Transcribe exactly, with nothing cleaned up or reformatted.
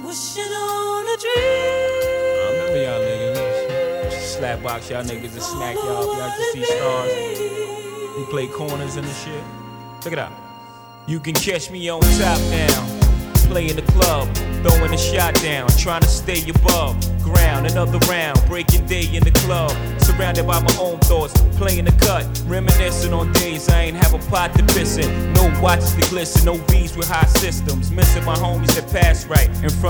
wishing on a dream. I remember y'all niggas. Slap box y'all niggas and smack y'all if y'all can see stars. We play corners and the shit. Check it out. You can catch me on top now, play in the club, throwing a shot down, trying to stay above ground. Another round, breaking day in the club, surrounded by my own thoughts, playing the cut, reminiscing on days I ain't have a pot to piss in. No watches to glisten, no V's with high systems, missing my homies that pass right in front